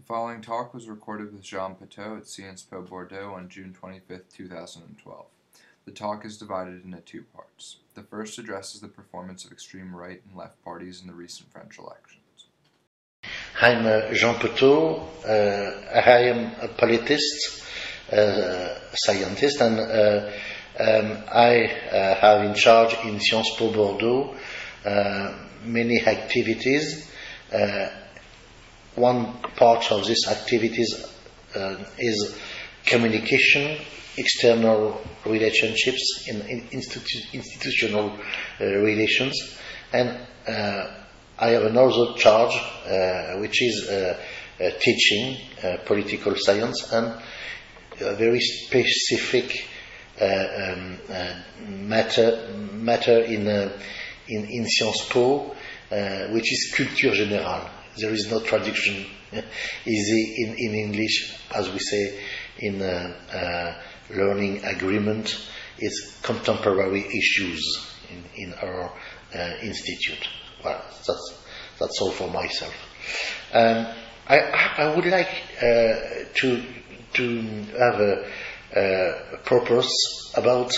following talk was recorded with Jean Pateau at Sciences Po Bordeaux on June 25, 2012. The talk is divided into two parts. The first addresses the performance of extreme right and left parties in the recent French elections. I'm Jean Pateau. I am a politist, scientist, and I have in charge in Sciences Po Bordeaux many activities. One part of these activities is communication, external relationships, institutional relations, and I have another charge which is teaching political science and a very specific matter in Sciences Po, which is culture générale. There is no traduction easy in English, as we say in learning agreement. It's contemporary issues in our institute. Well, that's all for myself. I would like to have a purpose about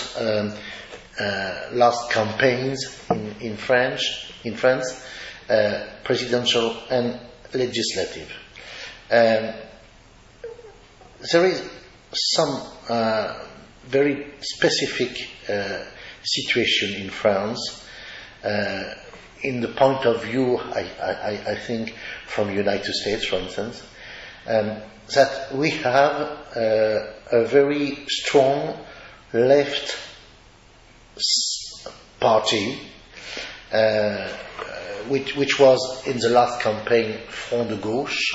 last campaigns in France, presidential and legislative. There is some very specific situation in France. In the point of view, I think, from United States, for instance, that we have a very strong left party, which was in the last campaign Front de Gauche,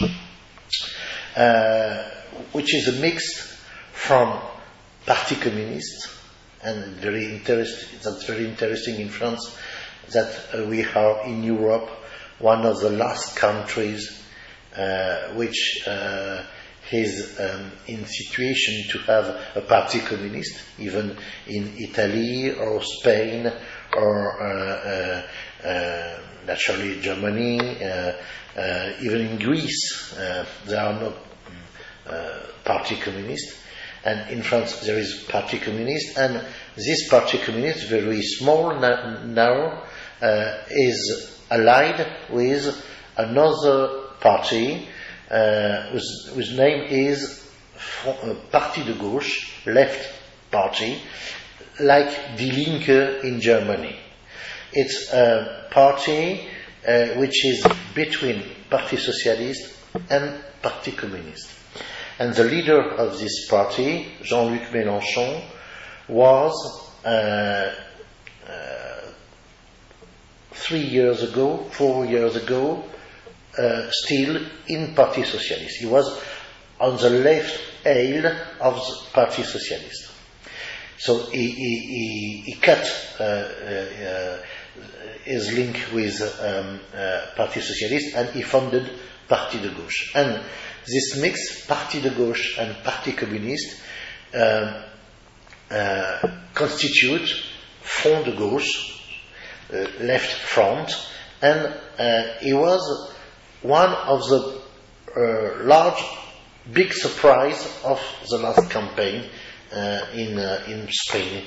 which is a mix from Parti Communiste, and that's very interesting in France, that we are in Europe one of the last countries which is in situation to have a Parti Communiste, even in Italy or Spain or naturally Germany, even in Greece there are no Parti Communiste, and in France there is Parti Communiste, and this Parti Communiste, very small now, is allied with another party whose name is Parti de Gauche, left party, like Die Linke in Germany. It's a party which is between Parti Socialiste and Parti Communiste. And the leader of this party, Jean-Luc Mélenchon, was 4 years ago, still in Parti Socialiste. He was on the left aisle of the Parti Socialiste. So he cut his link with Parti Socialiste, and he founded Parti de Gauche. And this mix, Parti de Gauche and Parti Communiste, constitute Front de Gauche, left front, and he was one of the big surprise of the last campaign in spring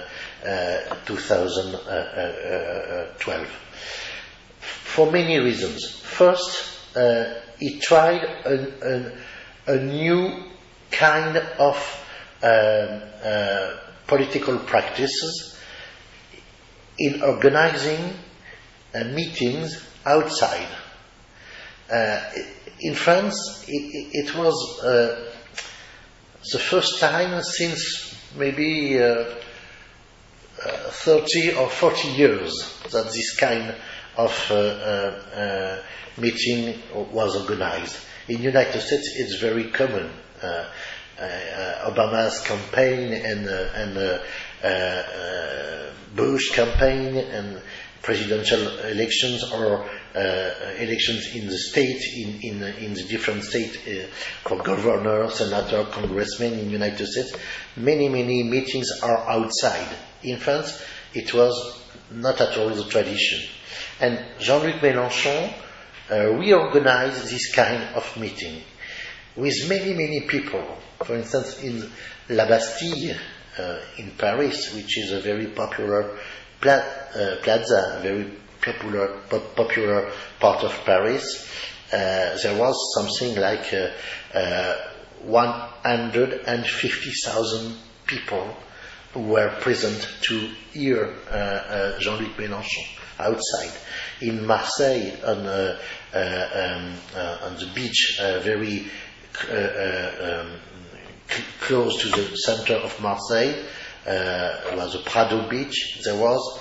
2012, for many reasons. First, he tried a new kind of political practices in organizing meetings outside. In France, it was the first time since maybe 30 or 40 years that this kind of meeting was organized. In the United States, it's very common. Obama's campaign and Bush campaign and presidential elections or elections in the state, in the different states for governor, senator, congressmen in the United States, many meetings are outside. In France, it was not at all the tradition. And Jean-Luc Mélenchon reorganized this kind of meeting. with many people. For instance, in La Bastille in Paris, which is a very popular plaza, a very popular part of Paris, there was something like 150,000 people who were present to hear Jean-Luc Mélenchon outside. In Marseille, on the beach, very close to the center of Marseille, was a Prado beach. There was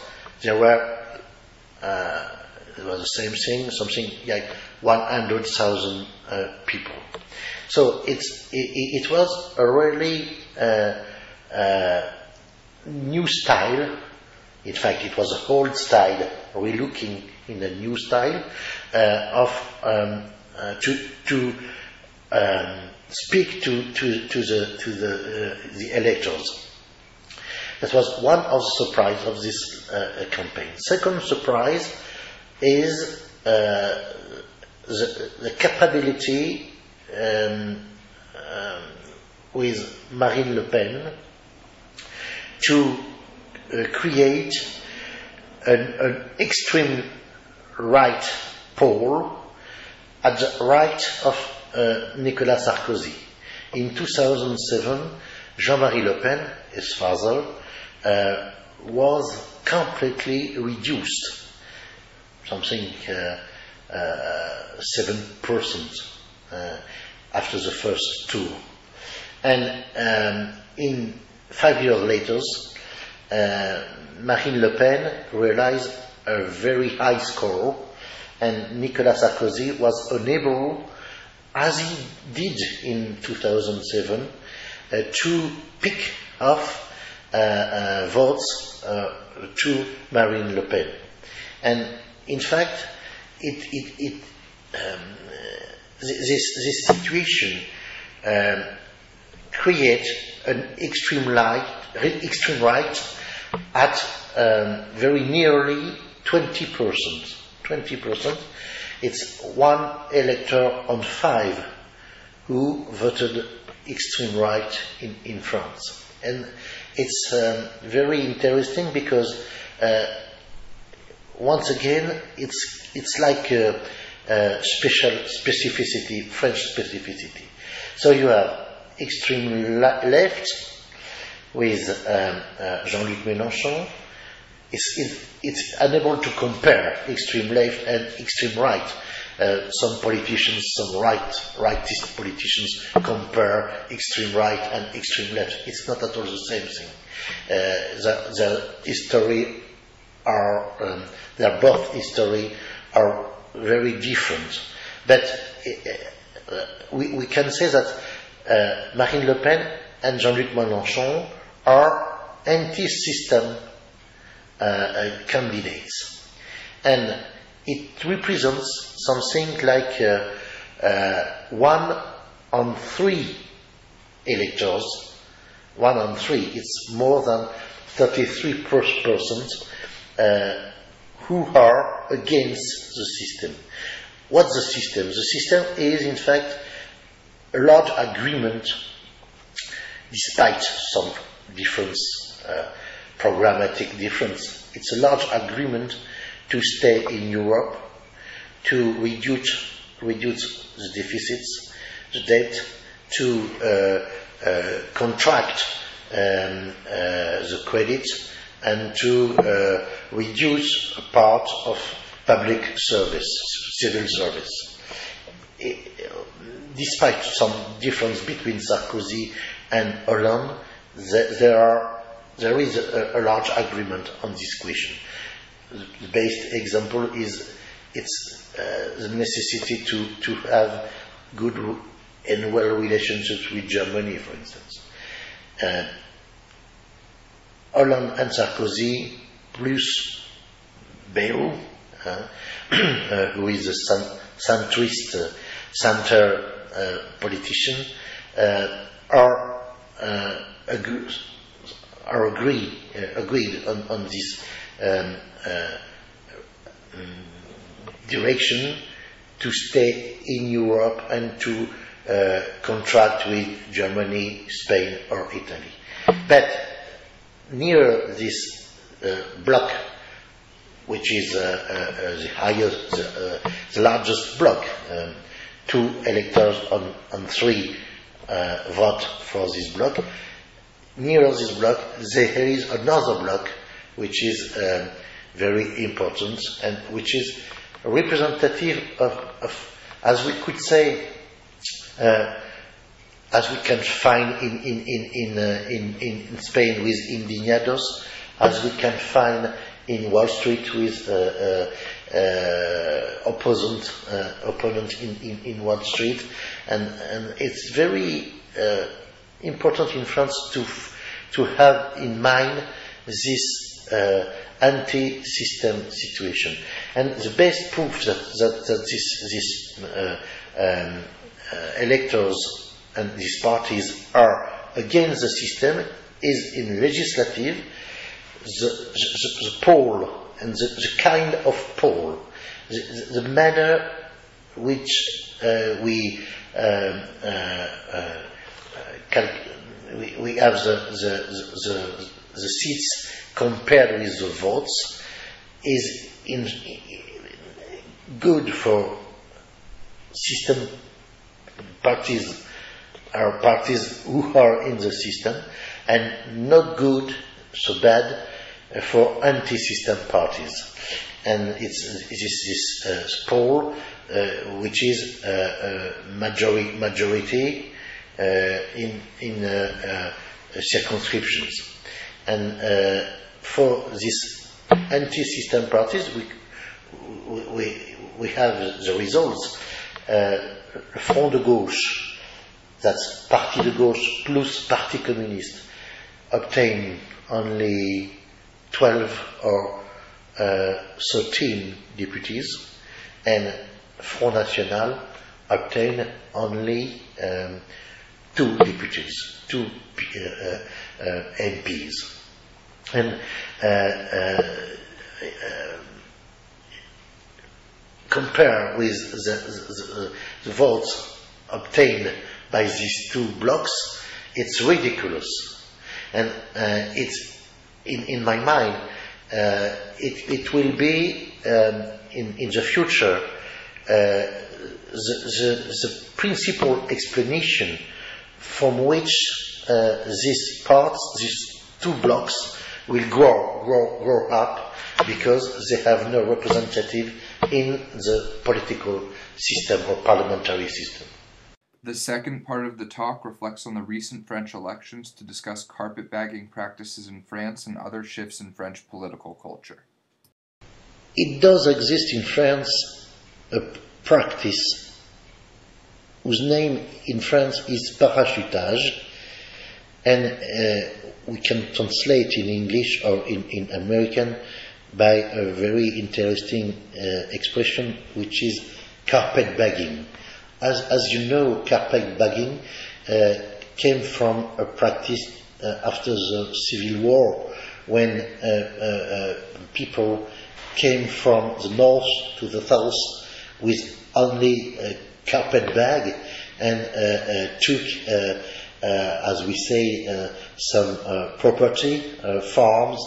the same thing, something like 100,000 people. So it was a really new style. In fact, it was a old style, relooking in a new style to speak to the electors. That was one of the surprises of this campaign. Second surprise is the capability with Marine Le Pen to create an extreme right pole at the right of Nicolas Sarkozy. In 2007, Jean-Marie Le Pen, his father, was completely reduced, something 7% after the first tour. And in 5 years later, Marine Le Pen realized a very high score, and Nicolas Sarkozy was unable, as he did in 2007, to pick off votes to Marine Le Pen. And in fact, this situation creates an extreme right at very nearly 20%. 20%. It's one elector on 5 who voted extreme right in France. And it's very interesting because once again it's like a specificity, French specificity. So you have extreme left with Jean-Luc Mélenchon. It's unable to compare extreme left and extreme right. Some politicians, some rightist politicians compare extreme right and extreme left. It's not at all the same thing. Their history are, their both history are very different. But we can say that Marine Le Pen and Jean-Luc Mélenchon are anti-system candidates. And it represents something like 1 on 3 electors. 1 on 3. It's more than 33% who are against the system. What's the system? The system is, in fact, a large agreement, despite some difference, programmatic difference. It's a large agreement to stay in Europe, to reduce the deficits, the debt, to contract the credit, and to reduce a part of public service, civil service. Despite some difference between Sarkozy and Hollande, there is a large agreement on this question. The best example is the necessity to have good and well relationships with Germany, for instance. Hollande and Sarkozy, plus Bayrou, who is a centrist, center politician, are agreed on this direction to stay in Europe and to contract with Germany, Spain, or Italy. But near this block, which is the highest, the largest block, 2 electors on 3 vote for this block. Near this block, there is another block which is very important and which is representative of, as we could say, as we can find in Spain with Indignados, as we can find in Wall Street with opponent in Wall Street, and it's very important in France to have in mind this anti-system situation. And the best proof that these electors and these parties are against the system is in legislative, the poll and the kind of poll, the manner which we have the seats compared with the votes is good for system parties, are parties who are in the system, and not good, so bad, for anti-system parties. And it's this poll which is majority in circumscriptions. And for these anti-system parties, we have the results. Front de Gauche, that's Parti de Gauche plus Parti Communiste, obtain only 12 or 13 deputies, and Front National obtain only 2 deputies, 2 MPs. And compare with the votes obtained by these 2 blocks, it's ridiculous. And it's in my mind, it will be in the future the principal explanation from which these parts, these 2 blocks, will grow up, because they have no representative in the political system or parliamentary system. The second part of the talk reflects on the recent French elections to discuss carpetbagging practices in France and other shifts in French political culture. It does exist in France a practice whose name in France is parachutage, and we can translate in English or in American by a very interesting expression, which is carpetbagging. As you know, carpetbagging came from a practice after the Civil War, when people came from the north to the south with only a carpet bag and took, as we say, some property, farms,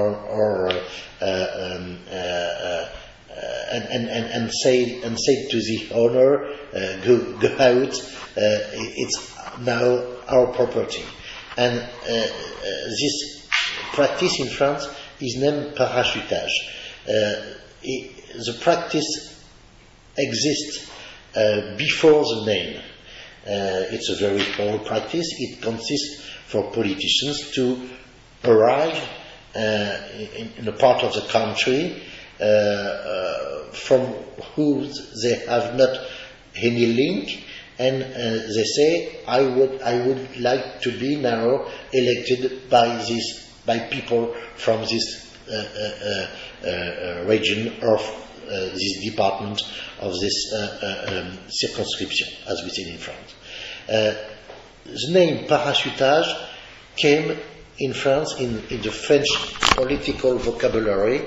and say to the owner, go out. It's now our property. And this practice in France is named parachutage. The practice exists before the name. It's a very old practice. It consists for politicians to arrive in a part of the country from whom they have not any link, and they say, I would like to be now elected by people from this region or this department of this circumscription, as we say in France. The name parachutage came in France, in the French political vocabulary,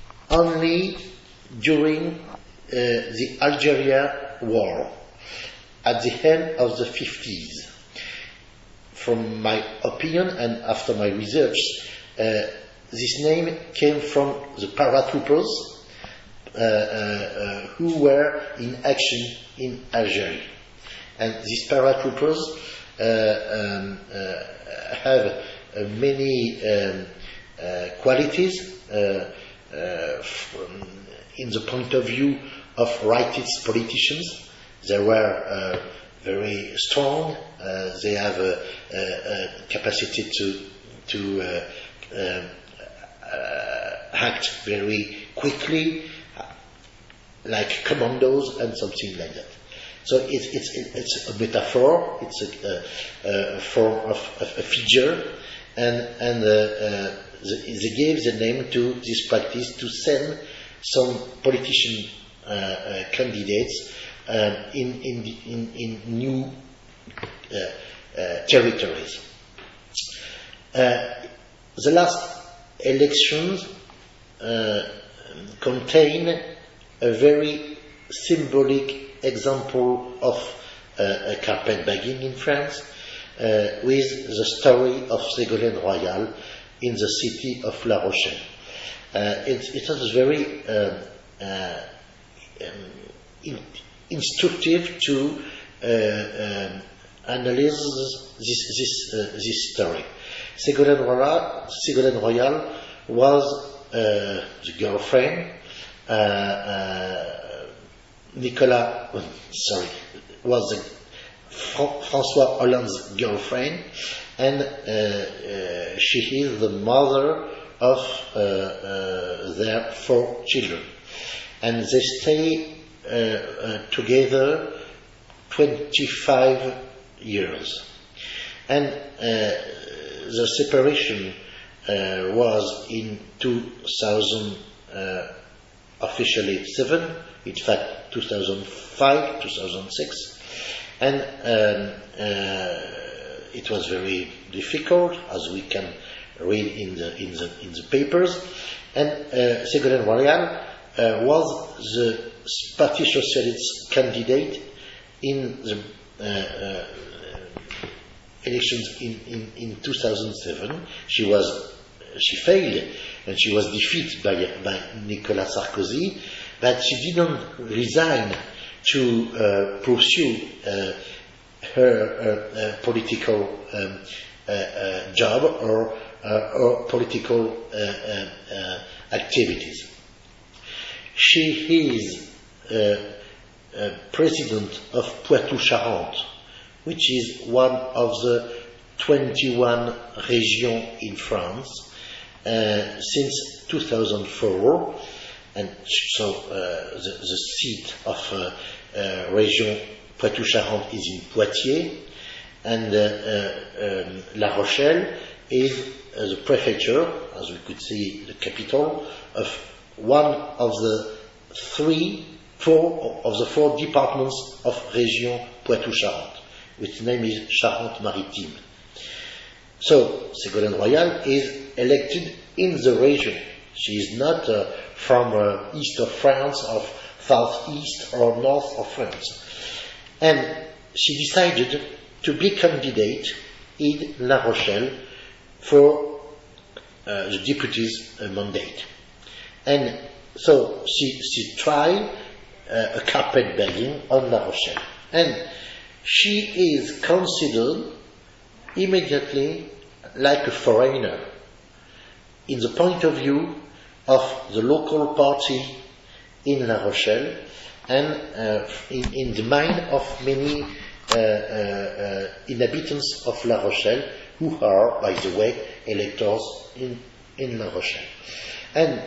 only during the Algeria War. at the end of the 50s. From my opinion and after my research, this name came from the paratroopers who were in action in Algeria. And these paratroopers have many qualities in the point of view of rightist politicians. They were very strong. They have a capacity to act very quickly, like commandos and something like that. So it's a metaphor. It's a form of a figure, and they gave the name to this practice to send some politician candidates in new territories. The last elections contain a very symbolic example of carpetbagging in France, with the story of Ségolène Royal in the city of La Rochelle. It was very instructive to analyze this story. Ségolène Royal was the girlfriend. Was François Hollande's girlfriend, and she is the mother of their 4 children. And they stay together 25 years. And the separation was in 2000, officially 7, in fact 2005, 2006. And it was very difficult, as we can read in the papers. And Ségolène Royal was the Parti Socialist candidate in the elections in 2007. She failed, and she was defeated by Nicolas Sarkozy, but she didn't resign to pursue her political job or political activities. She is president of Poitou-Charentes, which is one of the 21 regions in France since 2004, and so the seat of region Poitou-Charentes is in Poitiers, and La Rochelle is the prefecture, as we could see, the capital of one of the four departments of region Poitou-Charentes, which name is Charente-Maritime. So Ségolène Royal is elected in the region. She is not from east of France or southeast or north of France. And she decided to be candidate in La Rochelle for the deputy's mandate. And so she tried a carpetbagging on La Rochelle. And she is considered immediately like a foreigner in the point of view of the local party in La Rochelle, and in the mind of many inhabitants of La Rochelle, who are, by the way, electors in La Rochelle. And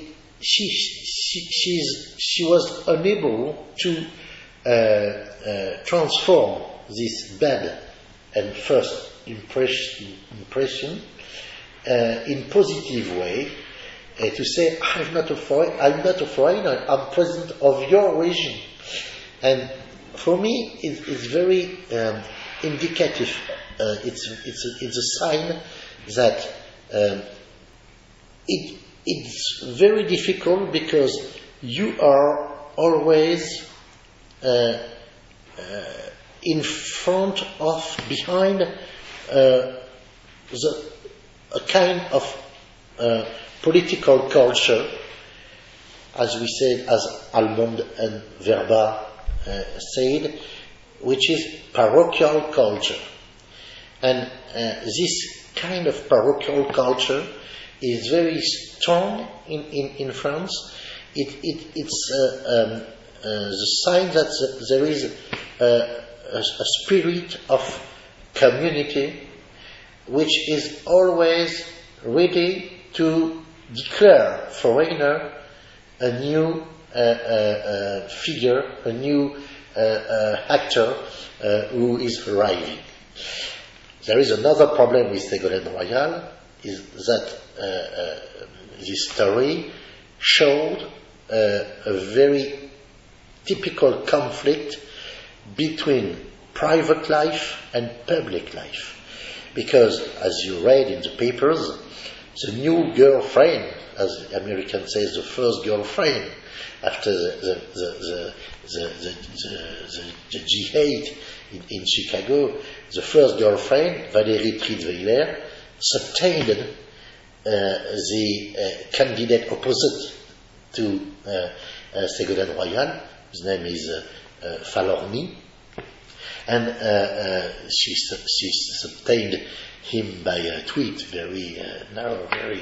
she was unable to transform this bad and first impression in positive way, to say, I'm not a foreigner, I'm president of your region. And for me, it's very indicative. It's a sign that it's very difficult, because you are always in front of, behind a kind of political culture, as we said, as Almond and Verba said, which is parochial culture. And this kind of parochial culture is very strong in France. It's the sign that there is a spirit of community which is always ready to declare foreigner a new figure, a new actor who is arriving. There is another problem with Ségolène Royal, is that this story showed a very typical conflict between private life and public life. Because, as you read in the papers, the new girlfriend, as the American says, the first girlfriend, after the G8 in Chicago, the first girlfriend, Valérie Trierweiler, subtained the candidate opposite to Ségolène Royal, whose name is Falorni, and she subtained him by a tweet, very narrow, very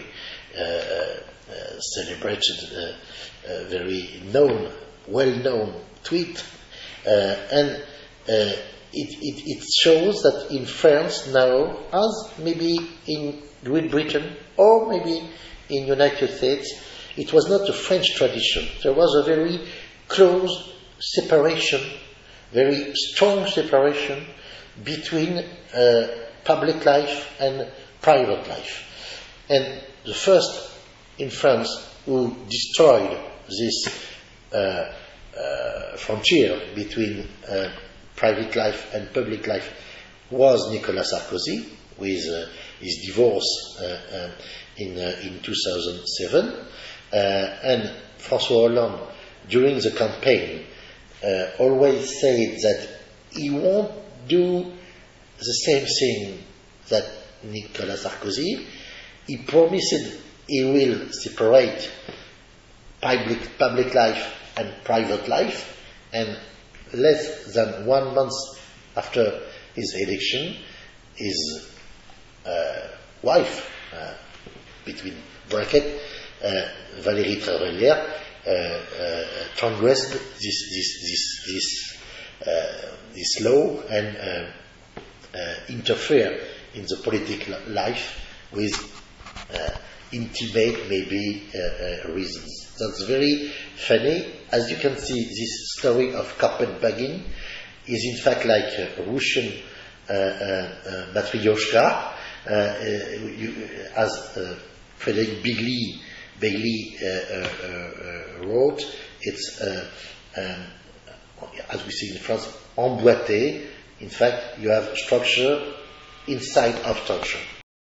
celebrated, very known, well-known tweet, and it shows that in France now, as maybe in Great Britain or maybe in United States, it was not a French tradition. There was a very close separation, very strong separation between public life and private life. And the first in France who destroyed this frontier between private life and public life was Nicolas Sarkozy, with his divorce in 2007, and François Hollande, during the campaign, always said that he won't do the same thing that Nicolas Sarkozy. He promised he will separate public life and private life, and less than 1 month after his election, his wife, between brackets, Valérie Trierweiler, transgressed this law and interfere in the political life with intimate, maybe, reasons. That's very funny. As you can see, this story of carpetbagging is in fact like a Russian matryoshka, as Frederick Bailey wrote. It's, as we see in France, emboîté. In fact, you have structure inside of structure.